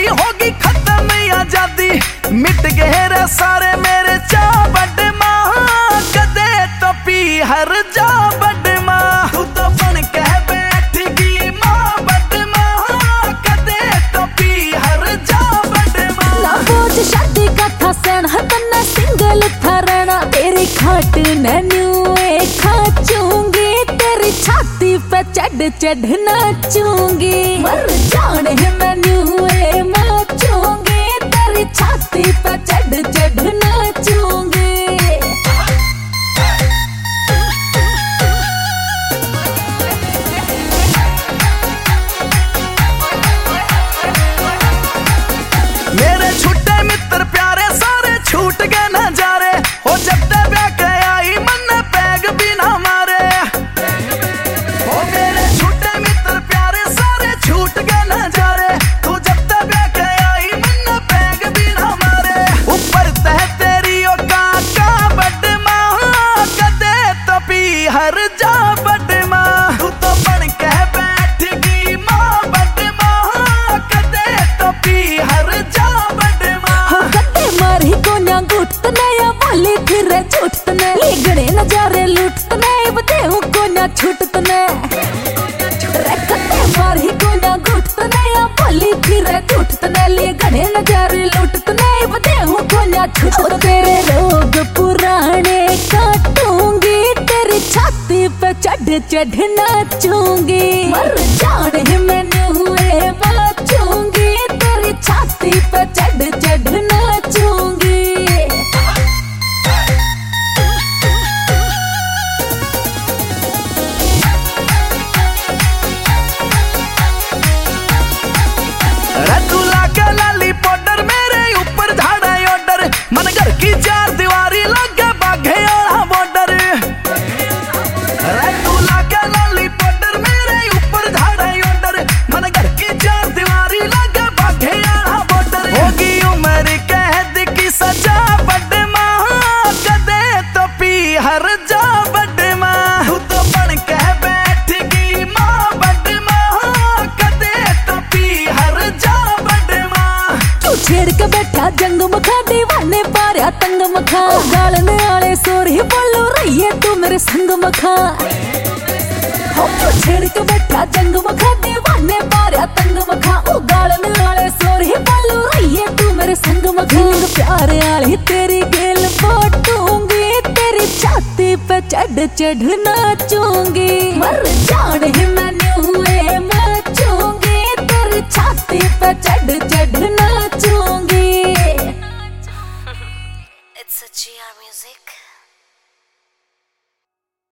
होगी खत्म आजादी, मिट गए रे सारे मेरे चाव बड़ मां, कदे तो पी हर जा बड़ मां, तू तो बन के बैठ गई मां बड़ मां, कदे तो पी हर जा बड़ मां। ना बोझ शादी का था सैन हतना सिंगल था रहना, तेरी खाट नन्यूए खाचूंगी, तेरी छाती पे चढ़ चढ़ नाचूंगी, मर जाने नन्यूए नाचूंगी, तेरी छाती पे चढ़ चढ़ नाचूंगी। मेरे छुट्टे मित्र प्यारे सारे छूट गए नजारे, हो जब तक ब्याह के आई मन पैग भी ना मारे, हो मेरे छुट्टे मित्र प्यारे सारे छूट गए नजारे, तू जब तक ब्याह के आई मन पैग भी ना मारे, ऊपर तह तेरी ओ काका बड़ मां, कदे तो पी हर जा बड़ मां, तू तो बन के बैठ गई मां बड़ मां, कदे तो पी हर जा बड़ मां। कदे मारी कोन्या गुटतने या बोली फिर झूठतने, लिगड़े नजारे लूटतने बदेऊ कोन्या छूटतने, कदे मारी कोन्या गुटतने या बोली फिर झूठतने, लिगड़े नजारे लूटतने बदेऊ कोन्या छूटतने। तेरे रोग पुराने काटूंगी, तेरी छाती पे चढ़ चढ़ नाचूंगी, मर जाने मैंने हुए बाचूंगी, तेरी छाती पे चढ़ चढ़ नाचूंगी। रतुला के लाली पाउडर मेरे ऊपर झाड़ा ऑर्डर, मन घर की चार दीवारी लगे बाघे और बॉर्डर, रतुला के लाली पाउडर मेरे ऊपर झाड़ा ऑर्डर, मन घर की चार दीवारी लगे बाघे और बॉर्डर, होगी उम्र कैद की सजा बड़ मां, कदे तो पी हर जा बड़ मां, तू तो बन के बैठ गई मां बड़ मां, कदे तो पी हर जा बड़ मां। तू छेड़ के बैठा जंग मखा दीवाने पारिया तंग मखा, गालने आले सोरी बोलो रहिए तू मेरे संग मखा, हो तू छेड़ के बैठा जंग मखा दीवाने पारिया तंग मखा, ओ गालने आले सोरी बोलो रहिए तू मेरे संग मखा, प्यारे आली तेरी गेल फोटूंगी, तेरी छाती पे चढ़ चढ़ नाचूंगी, मर जाने मैंने हुए नाचूंगी, तेरी छाती पे चढ़ चढ़ नाचूंगी। It's a GR Music.